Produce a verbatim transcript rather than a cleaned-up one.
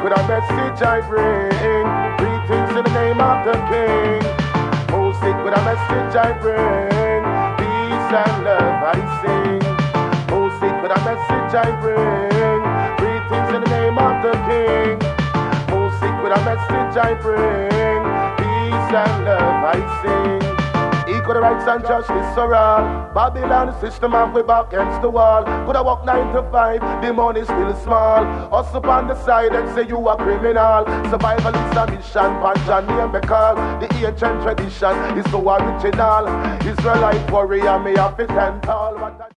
with a message I bring. Greetings in the name of the King. Music with a message I bring. Peace and love I sing. Music with a message I bring. Greetings in the name of the King. Music with a message I bring. Peace and love I sing. Equal rights and justice for all. Babylon system and we back against the wall. Could I walk nine to five, the money still small. Us up on the side and say you a criminal. Survival is a mission, Panjan name me call. The ancient tradition is so original. Israelite warrior, me have to stand tall.